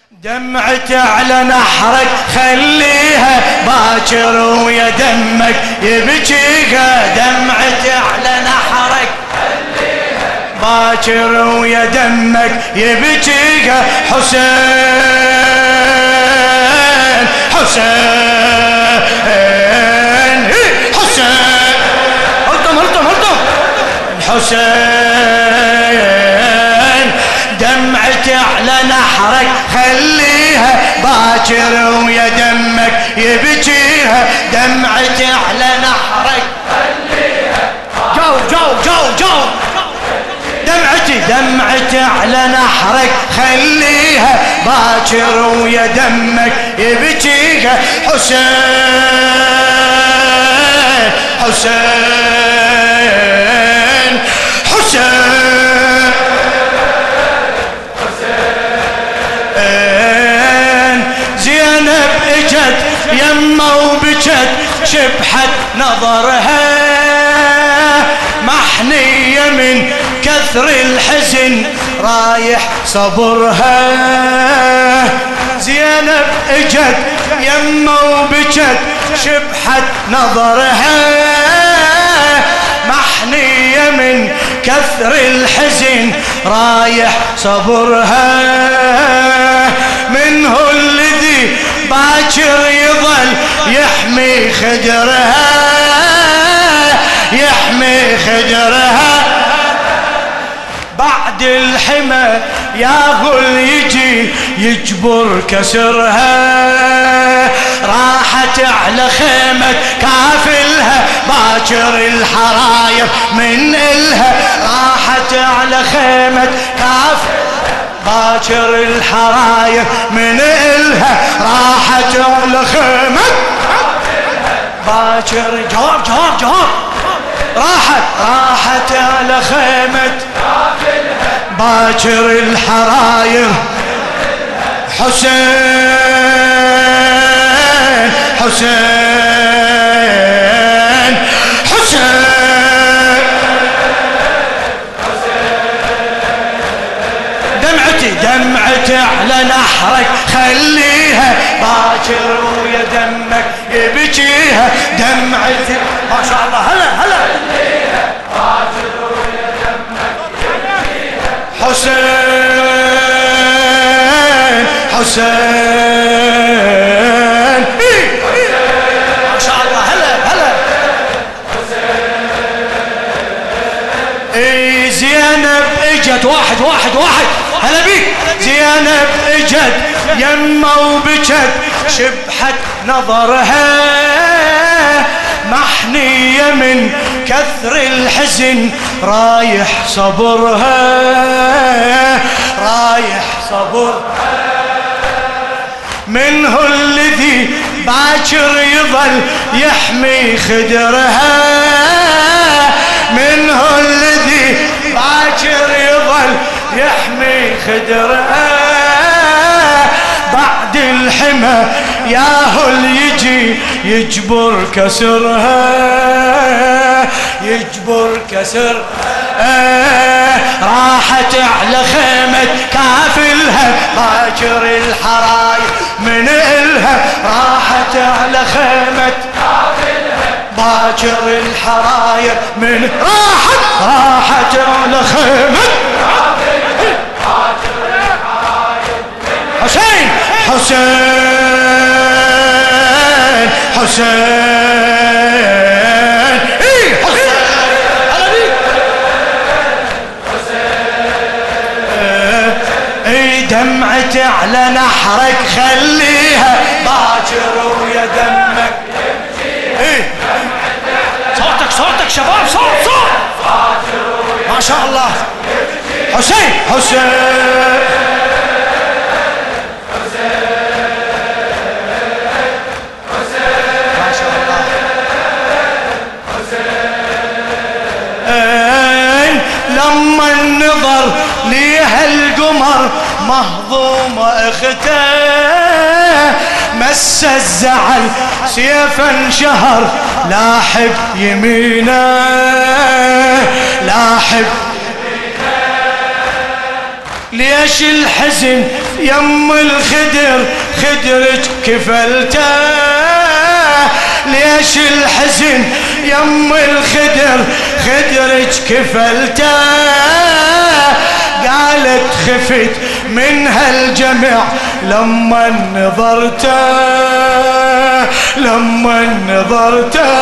دمعتي على نحرك خليها باكر ويا دمك يبكيها. دمعتي على نحرك خليها باكر ويا دمك يبكيها. حسين حسين حسين هلتم حسين دمعتي على نحرك خليها باكر ويا دمك يبكيها. دمعتي على نحرك خليها جو دمعتي على نحرك خليها باكر ويا دمك يبكيها. حسين حسين حسين زينب اجت يمه وبجت شبحت نظرها محنية من كثر الحزن رايح صبرها. زينب اجت يمه وبجت شبحت نظرها محنية من كثر الحزن رايح صبرها. منه الذي باكر يظل يحمي خدرها يحمي خدرها. بعد الحمى ياهل يجي يجبر كسرها. راحت على خيمة كافلها باكر الحراير من إلها. راحت على خيمة كافلها باكر الحراير من إلها. راحت على خيمة باكر جواب راحت على خيمة باكر الحراير. حسين حسين حسين دمعتي على نحرك خليها باكر ويا دمك يبكيها. دمعتي ما شاء الله هلا خليها باكر ويا دمك يبكيها. حسين حسين ما شاء الله هلا زينب اجت واحد هلا بيك. زينب اجت يمه وبجت شبحت نظرها محنية من كثر الحزن رايح صبرها رايح صبرها. منه الذي باكر يظل يحمي خدرها. منه الذي باكر يظل يحمي خدرها. بعد الحمى ياهل يجي يجبر كسرها يجبر كسرها. راحت على خيمة كافلها باكر الحراير من إلها. راحت على خيمة كافلها باكر الحراير من راحت على خيمة حسين حسين حسين دمعتي على نحرك خليها باكر ويا دمك صوتك شباب صوت ما شاء الله. حسين لما النظر ليها القمر مهضومة اخته مس الزعل سيفا شهر لاحب يمينه لاحب ليش الحزن يم الخدر خدرك كفلته ليش الحزن يم الخدر خدرك كفلته قالت خفت من هالجمع لما نظرته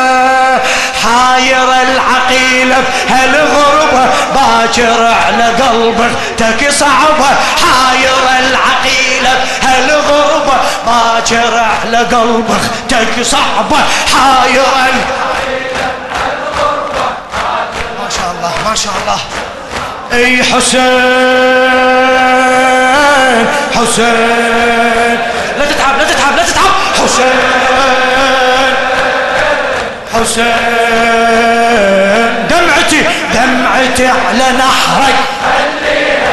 حاير العقيلة بهالغربة باكر على قلبك تك صعبة حاير العقيلة بهالغربة باكر على قلبك تك صعبة حاير العقيلة بهالغربة ما شاء الله ما شاء الله اي حسين حسين لا تتعب لا تتعب لا تتعب حسين حسين دمعتي دمعتي على نحرك خليها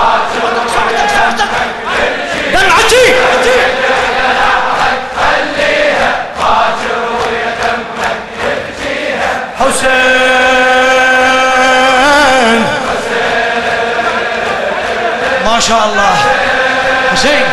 دمعتي على نحرك خليها باكر ويا دمك يبكيها حسين ما شاء الله حسين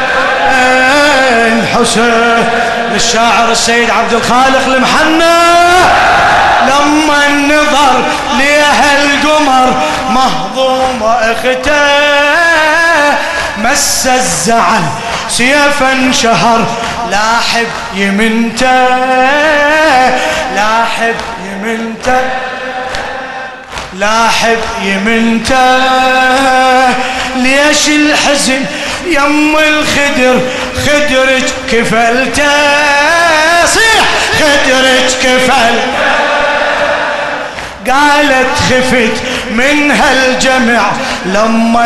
حسين للشاعر السيد عبد الخالق المحنى لما النظر ليها القمر مهضومة اخته مس الزعل سيفا شهر لاحب يمنته لاحب يمنته لاحب يمنته ليش الحزن يم الخدر خدرك كفلته صيح خدرك كفلته قالت خفت من هالجمع لما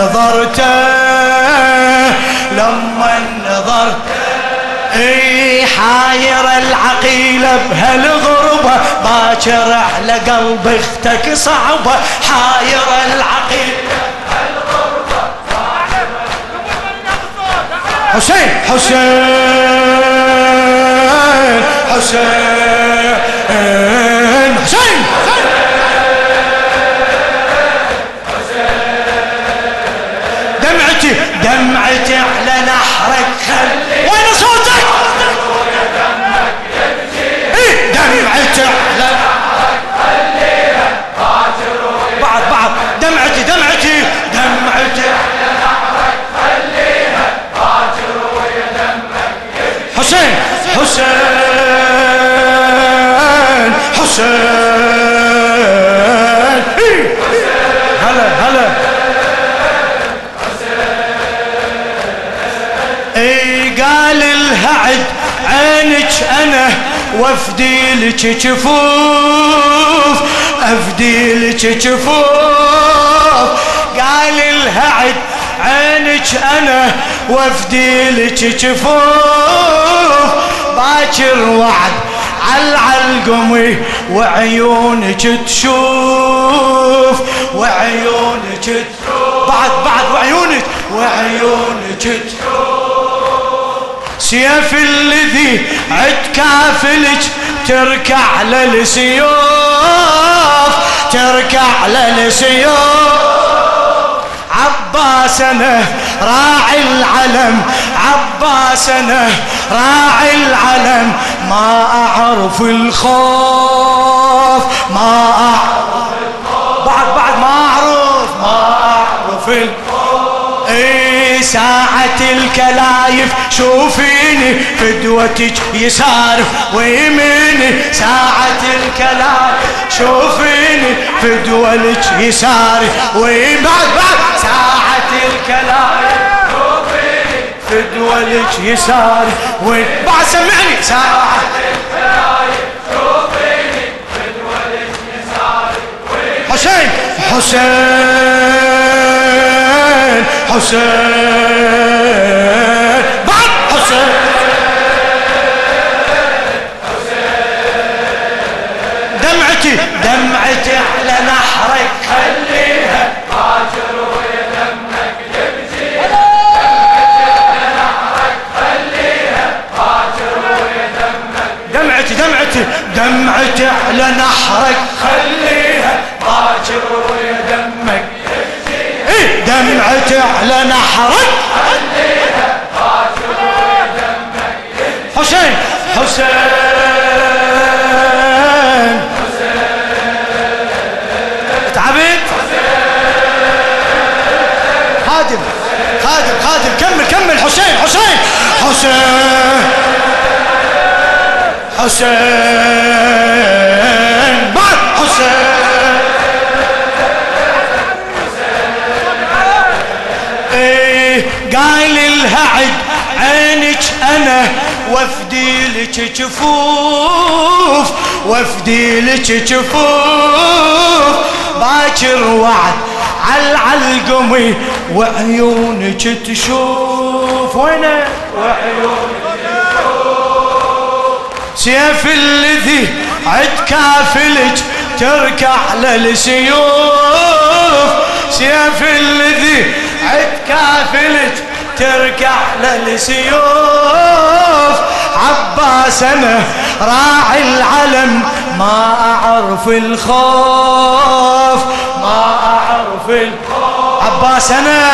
نظرت اي حاير العقيلة بهالغربة باكر على قلب اختك صعبة حاير العقيلة بهالغربة حسين حسين حسين حسين دمعتي دمعتي على نحرك خلي وين صوتك دمعتي على نحرك خليها باكر بعض دمعتي دمعتي دمعتي على نحرك خليها باكر ويا دمك حسين حسين حسين هلا هلا قال الهعد عينك انا وافدي لك جفوف افدي لك جفوف قال الهعد عينك انا وافدي لك جفوف باكر وعد عالقمي وعيونك تشوف وعيونك تشوف بعد وعيونك تشوف سيف الذي عد كافلك تركع للسيوف عباسنا راعي العلم عباسنا راعي العلم ما أعرف الخوف بعد ما أعرف الخوف اي ساعة الكلايف شوفيني فدوتك يسار ويميني ساعة الكلايف شوفيني فدوتك يسار بعد ساعة الكلايف شوفيني فدوتك يسار بعد سمعني ساعة الكلايف شوفيني فدوتك يسار حسين حسين حسين بعد حسين دمعتي على نحرك خليها باكر ويا دمك يبكيها دمعتي على نحرك خليها باكر ويا دمك دمعتي على نحرك خليها باكر ويا دمك يبكيها دمعتي على نحرك حسين حسين تعبت خادم خادم خادم كمل حسين حسين حسين حسين بعد حسين قايل لها عد عينك انا وافدي لك جفوف وافدي لك جفوف باكر وعد عالقمي وعيونك تشوف وينه وعيونك تشوف سيف الذي عد كافلك تركع للسيوف سيف الذي عد كافلك تركع للسيوف عباس انا راعي العلم ما اعرف الخوف ما اعرف الخوف عباس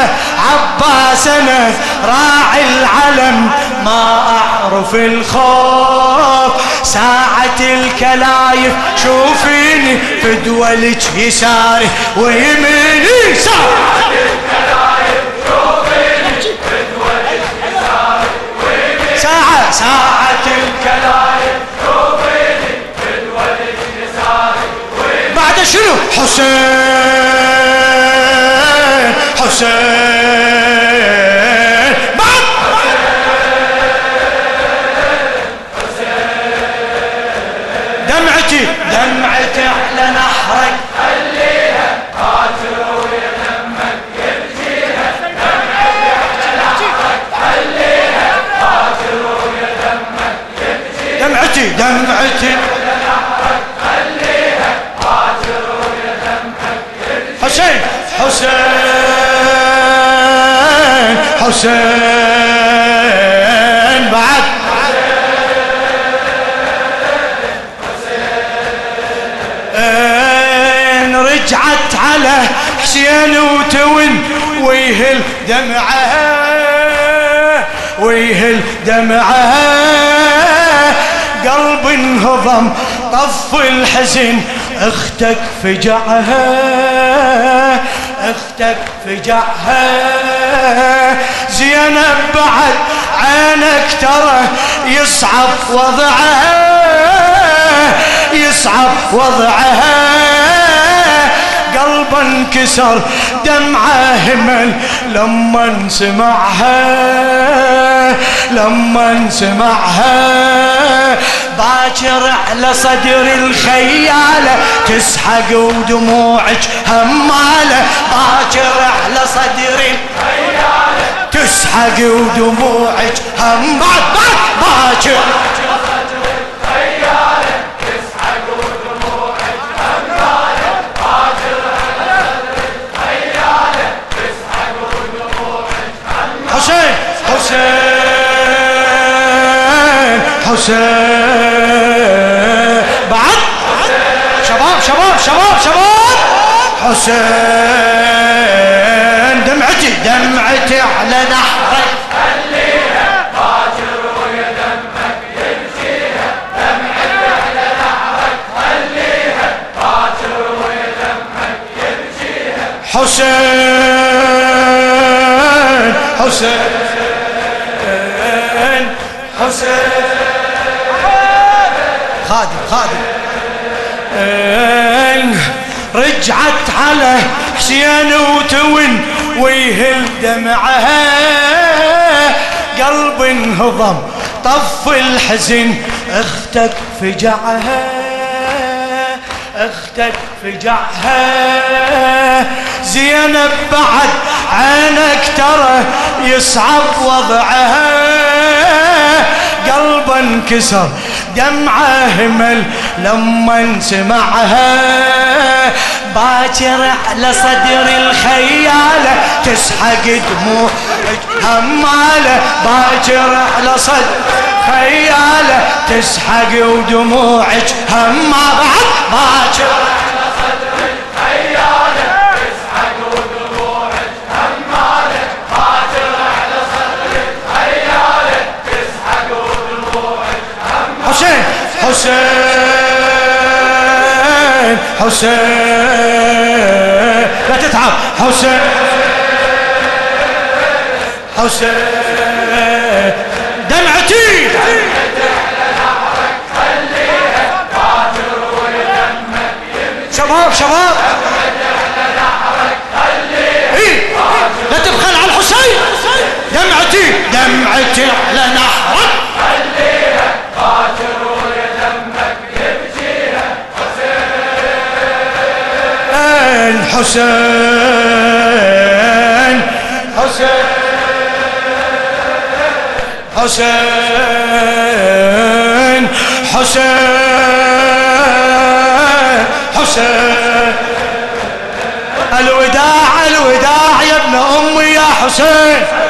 انا راعي العلم ما اعرف الخوف ساعة الكلايف شوفيني في دولك يساري ويميني ساعة الكلايف شوفيني في دولك يساري ويميني ساعة الكلايف شوفيني في دولك يساري ويميني بعد شنو حسين حسين بعد دمعتي على نحرك خليها قاتل ويا دمك يبكيها دمعتي على نحرك خليها قاتل ويا دمك يبكيها دمعتي على نحرك خليها قاتل ويا دمك يبكيها حسين حسين بعد رجعت على حسين وتون ويهل دمعها قلب انهضم طف الحزن اختك فجعها زينب بعد عينك ترى يصعب وضعها قلبا انكسر دمعه همل لما نسمعها باكر على صدر الخيالة تسحق ودموعك همالة باكر على صدر الخيالة تسحق ودموعك همالة باكر حسين بعد شباب حسين دمعتي على نحرك خليها باكر ويا دمك يبكيها دمعتي على نحرك خليها باكر ويا دمك يبكيها حسين خادم رجعت على حسين وتون ويهل دمعها قلب انهضم طف الحزن اختك فجعها زينب بعد عينك ترى يصعب وضعها قلبا انكسر دمعه همل لما نسمعها باكر على صدر الخيالة تسحق دموع همالة باكر على صدر خيالة تسحق ودموعك همالة باكر على صدر الخيالة تسحق ودموعك همالة حسين لا تتعب حسين حسين دمعتي شباب شباب إيه؟ لا تبخل على الحسين دمعتي على نحرك خليها قاتل ودمك يبكيها حسين حسين حسين حسين حسين الوداع الوداع يا ابن أمي يا حسين